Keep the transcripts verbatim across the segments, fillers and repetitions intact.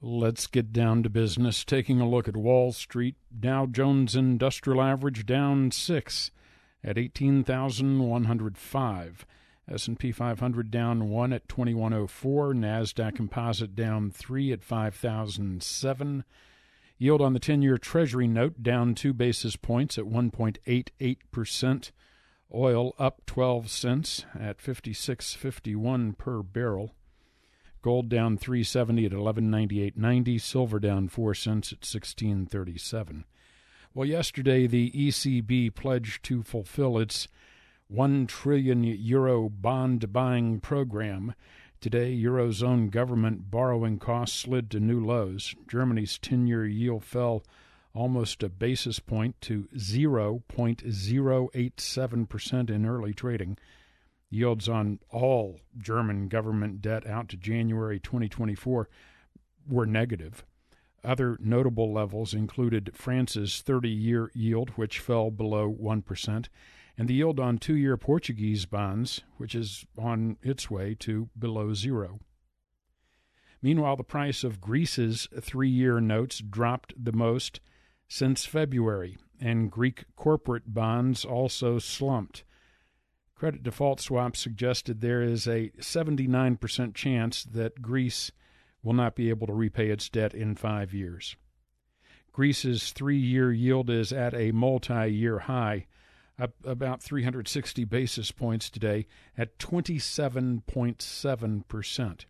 Let's get down to business. Taking a look at Wall Street, Dow Jones Industrial Average down six at eighteen thousand one hundred five. S and P five hundred down one at twenty-one oh four. NASDAQ Composite down three at five thousand seven. Yield on the ten-year Treasury note down two basis points at one point eight eight percent. Oil up twelve cents at fifty-six fifty-one per barrel. Gold down three seventy at eleven ninety-eight ninety. Silver down four cents at sixteen thirty-seven. Well, yesterday the E C B pledged to fulfill its one trillion euro bond buying program. Today, Eurozone government borrowing costs slid to new lows. Germany's ten-year yield fell almost a basis point to zero point zero eight seven percent in early trading. Yields on all German government debt out to January twenty twenty-four were negative. Other notable levels included France's thirty-year yield, which fell below one percent, and the yield on two-year Portuguese bonds, which is on its way to below zero. Meanwhile, the price of Greece's three-year notes dropped the most since February, and Greek corporate bonds also slumped. Credit default swaps suggested there is a seventy-nine percent chance that Greece will not be able to repay its debt in five years. Greece's three-year yield is at a multi-year high, up about three hundred sixty basis points today at twenty-seven point seven percent.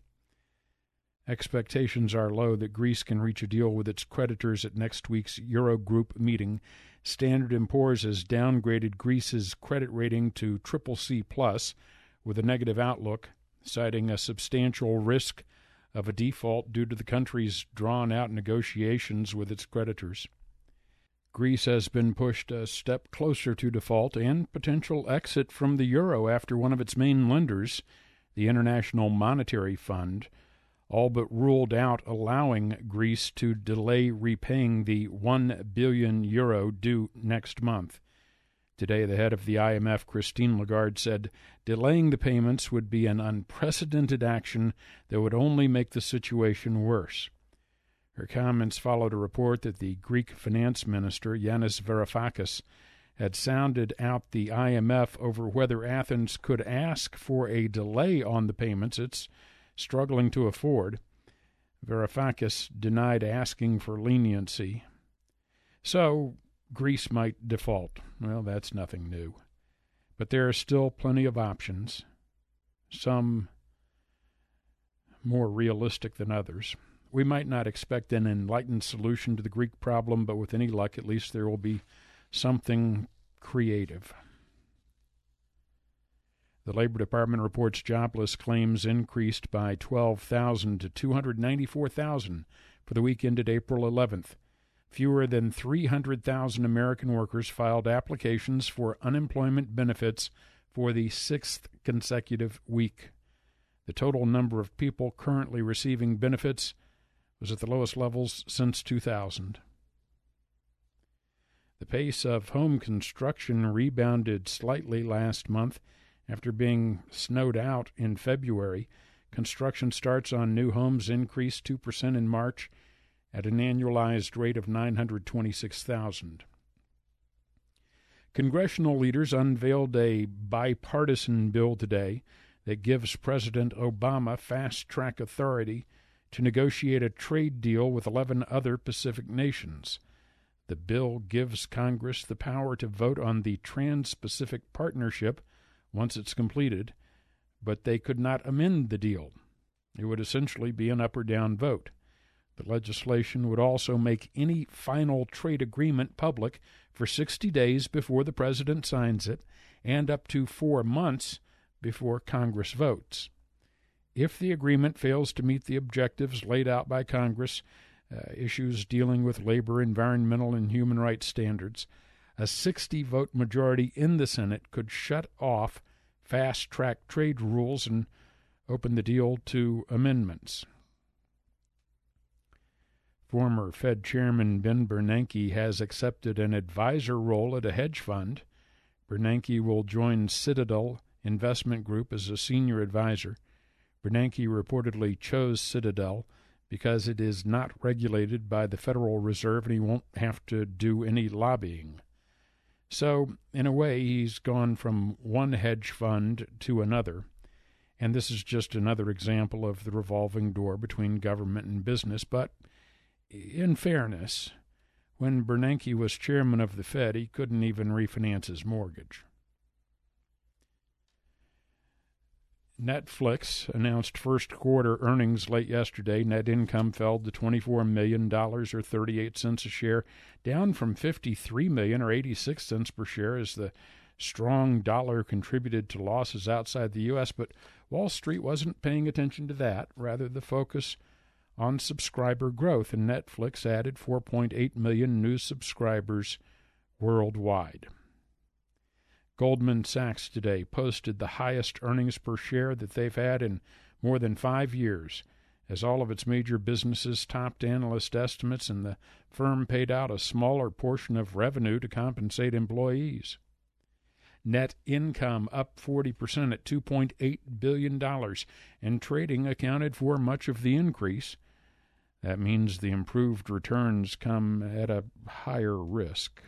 Expectations are low that Greece can reach a deal with its creditors at next week's Eurogroup meeting. Standard and Poor's has downgraded Greece's credit rating to triple C plus with a negative outlook, citing a substantial risk of a default due to the country's drawn-out negotiations with its creditors. Greece has been pushed a step closer to default and potential exit from the euro after one of its main lenders, the International Monetary Fund, all but ruled out allowing Greece to delay repaying the one billion euro due next month. Today, the head of the I M F, Christine Lagarde, said delaying the payments would be an unprecedented action that would only make the situation worse. Her comments followed a report that the Greek finance minister, Yanis Varoufakis, had sounded out the I M F over whether Athens could ask for a delay on the payments it's struggling to afford. Varoufakis denied asking for leniency. So, Greece might default. Well, that's nothing new. But there are still plenty of options, some more realistic than others. We might not expect an enlightened solution to the Greek problem, but with any luck, at least there will be something creative. The Labor Department reports jobless claims increased by twelve thousand to two hundred ninety-four thousand for the week ended April eleventh. Fewer than three hundred thousand American workers filed applications for unemployment benefits for the sixth consecutive week. The total number of people currently receiving benefits was at the lowest levels since two thousand. The pace of home construction rebounded slightly last month after being snowed out in February. Construction starts on new homes increased two percent in March at an annualized rate of nine hundred twenty-six thousand. Congressional leaders unveiled a bipartisan bill today that gives President Obama fast-track authority to negotiate a trade deal with eleven other Pacific nations. The bill gives Congress the power to vote on the Trans-Pacific Partnership once it's completed, but they could not amend the deal. It would essentially be an up or down vote. The legislation would also make any final trade agreement public for sixty days before the president signs it and up to four months before Congress votes. If the agreement fails to meet the objectives laid out by Congress, uh, issues dealing with labor, environmental, and human rights standards, a sixty-vote majority in the Senate could shut off fast-track trade rules and open the deal to amendments. Former Fed Chairman Ben Bernanke has accepted an advisor role at a hedge fund. Bernanke will join Citadel Investment Group as a senior advisor. Bernanke reportedly chose Citadel because it is not regulated by the Federal Reserve and he won't have to do any lobbying. So, in a way, he's gone from one hedge fund to another, and this is just another example of the revolving door between government and business. But, in fairness, when Bernanke was chairman of the Fed, he couldn't even refinance his mortgage. Netflix announced first quarter earnings late yesterday. Net income fell to twenty-four million dollars or thirty-eight cents a share, down from fifty-three million dollars or eighty-six cents per share as the strong dollar contributed to losses outside the U S. But Wall Street wasn't paying attention to that. Rather, the focus on subscriber growth, and Netflix added four point eight million new subscribers worldwide. Goldman Sachs today posted the highest earnings per share that they've had in more than five years, as all of its major businesses topped analyst estimates and the firm paid out a smaller portion of revenue to compensate employees. Net income up forty percent at two point eight billion dollars, and trading accounted for much of the increase. That means the improved returns come at a higher risk.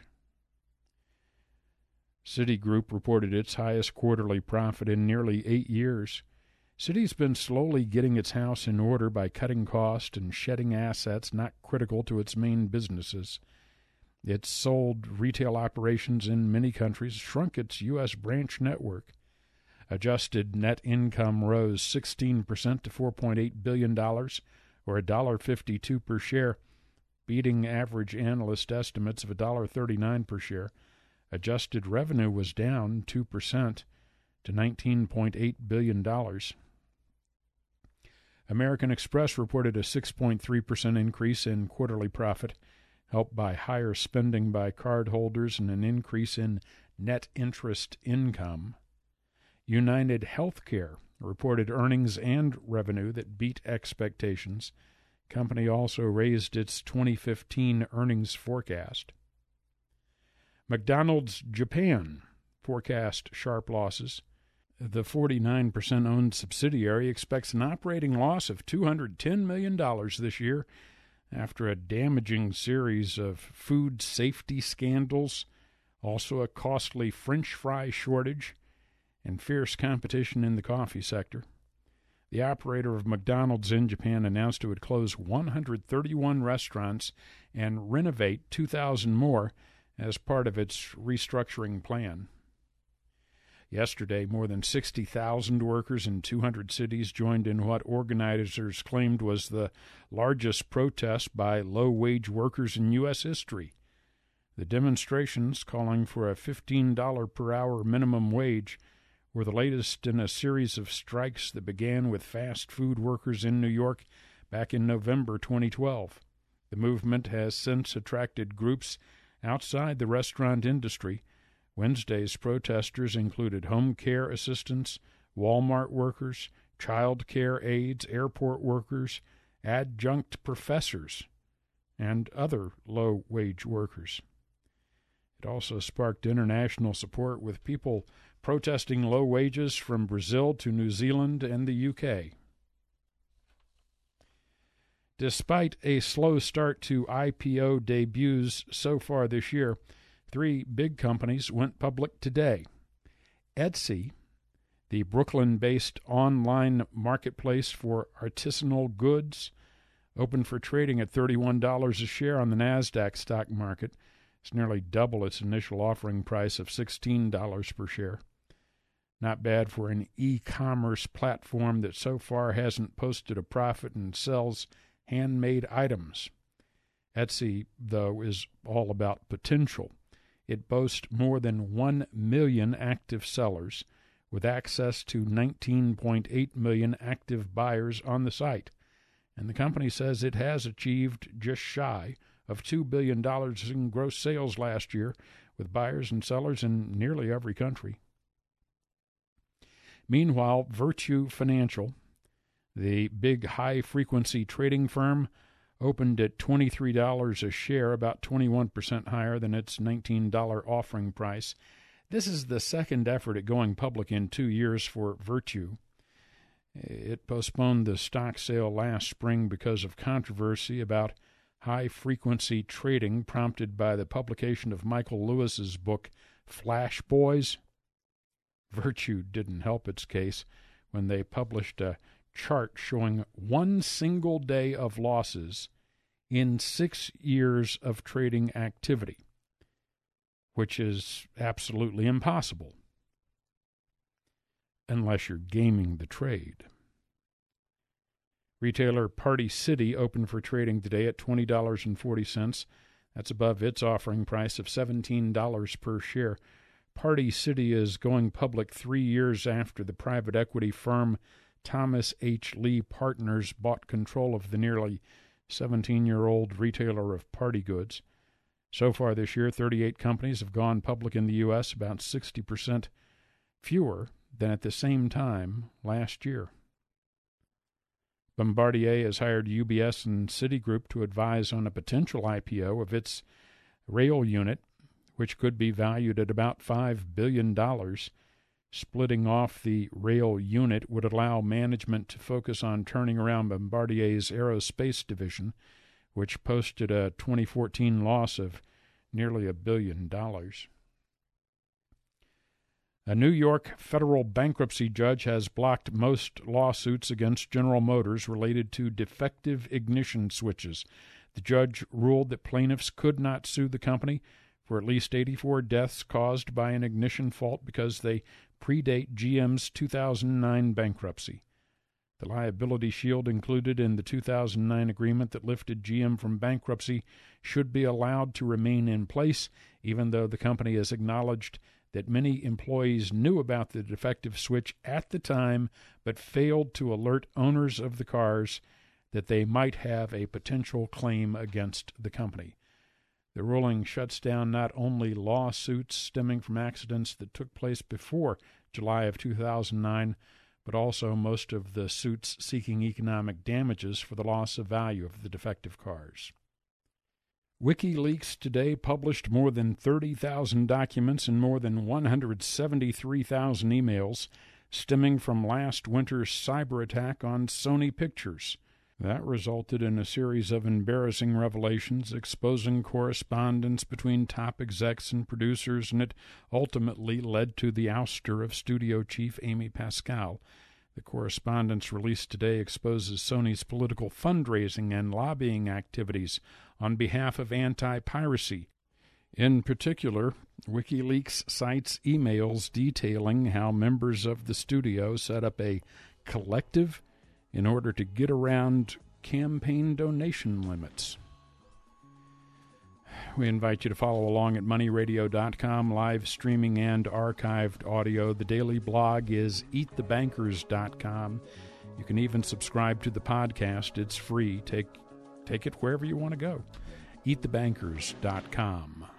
Citigroup reported its highest quarterly profit in nearly eight years. Citi's been slowly getting its house in order by cutting costs and shedding assets not critical to its main businesses. It's sold retail operations in many countries, shrunk its U S branch network. Adjusted net income rose sixteen percent to four point eight billion dollars, or one dollar fifty-two per share, beating average analyst estimates of one dollar thirty-nine per share. Adjusted revenue was down two percent to nineteen point eight billion dollars. American Express reported a six point three percent increase in quarterly profit, helped by higher spending by cardholders and an increase in net interest income. United Healthcare reported earnings and revenue that beat expectations. Company also raised its twenty fifteen earnings forecast. McDonald's Japan forecast sharp losses. The forty-nine percent owned subsidiary expects an operating loss of two hundred ten million dollars this year after a damaging series of food safety scandals, also a costly French fry shortage, and fierce competition in the coffee sector. The operator of McDonald's in Japan announced it would close one hundred thirty-one restaurants and renovate two thousand more as part of its restructuring plan. Yesterday, more than sixty thousand workers in two hundred cities joined in what organizers claimed was the largest protest by low-wage workers in U S history. The demonstrations, calling for a fifteen dollars per hour minimum wage, were the latest in a series of strikes that began with fast food workers in New York back in November twenty twelve. The movement has since attracted groups outside the restaurant industry. Wednesday's protesters included home care assistants, Walmart workers, child care aides, airport workers, adjunct professors, and other low-wage workers. It also sparked international support, with people protesting low wages from Brazil to New Zealand and the U K. Despite a slow start to I P O debuts so far this year, three big companies went public today. Etsy, the Brooklyn-based online marketplace for artisanal goods, opened for trading at thirty-one dollars a share on the NASDAQ stock market. It's nearly double its initial offering price of sixteen dollars per share. Not bad for an e-commerce platform that so far hasn't posted a profit and sells handmade items. Etsy, though, is all about potential. It boasts more than one million active sellers, with access to nineteen point eight million active buyers on the site. And the company says it has achieved just shy of two billion dollars in gross sales last year, with buyers and sellers in nearly every country. Meanwhile, Virtu Financial, the big high-frequency trading firm, opened at twenty-three dollars a share, about twenty-one percent higher than its nineteen dollars offering price. This is the second effort at going public in two years for Virtu. It postponed the stock sale last spring because of controversy about high-frequency trading prompted by the publication of Michael Lewis's book, Flash Boys. Virtue didn't help its case when they published a chart showing one single day of losses in six years of trading activity, which is absolutely impossible unless you're gaming the trade. Retailer Party City opened for trading today at twenty dollars and forty cents. That's above its offering price of seventeen dollars per share. Party City is going public three years after the private equity firm Thomas H. Lee Partners bought control of the nearly seventeen-year-old retailer of party goods. So far this year, thirty-eight companies have gone public in the U S, about sixty percent fewer than at the same time last year. Bombardier has hired U B S and Citigroup to advise on a potential I P O of its rail unit, which could be valued at about five billion dollars. Splitting off the rail unit would allow management to focus on turning around Bombardier's aerospace division, which posted a twenty fourteen loss of nearly a billion dollars. A New York federal bankruptcy judge has blocked most lawsuits against General Motors related to defective ignition switches. The judge ruled that plaintiffs could not sue the company for at least eighty-four deaths caused by an ignition fault because they predate G M's two thousand nine bankruptcy. The liability shield included in the two thousand nine agreement that lifted G M from bankruptcy should be allowed to remain in place, even though the company has acknowledged that many employees knew about the defective switch at the time but failed to alert owners of the cars that they might have a potential claim against the company. The ruling shuts down not only lawsuits stemming from accidents that took place before July of two thousand nine, but also most of the suits seeking economic damages for the loss of value of the defective cars. WikiLeaks today published more than thirty thousand documents and more than one hundred seventy-three thousand emails stemming from last winter's cyber attack on Sony Pictures. That resulted in a series of embarrassing revelations exposing correspondence between top execs and producers, and it ultimately led to the ouster of studio chief Amy Pascal. The correspondence released today exposes Sony's political fundraising and lobbying activities on behalf of anti-piracy. In particular, WikiLeaks cites emails detailing how members of the studio set up a collective in order to get around campaign donation limits. We invite you to follow along at money radio dot com, live streaming and archived audio. The daily blog is eat the bankers dot com. You can even subscribe to the podcast. It's free. Take, take it wherever you want to go. eat the bankers dot com.